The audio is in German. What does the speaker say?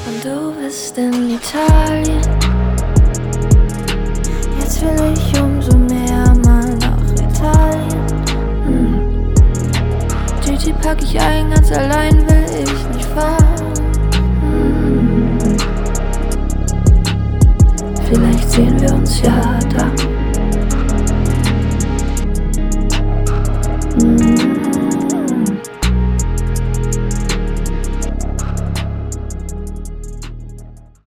Und du bist in Italien. Jetzt will ich umso mehr mal nach Italien. Gigi pack ich ein, ganz allein will ich nicht fahren. Vielleicht sehen wir uns ja da.